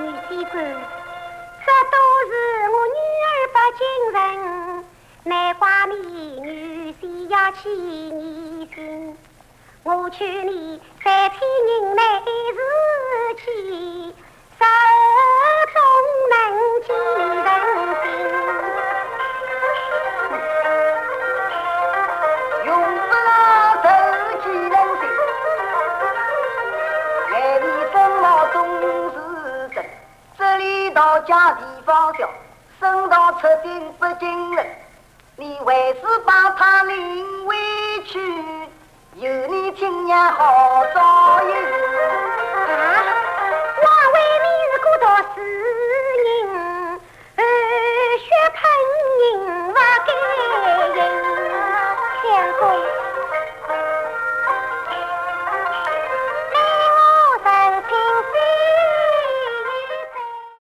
女婿子，这都是我女儿不敬人，难怪你女婿要起疑心。我劝你三天人内事起，手中能见人心。 用不了手见人心，眼里什么总是真。这里到家地方小，身到车顶不惊人。你为是把他领回去，有你亲娘好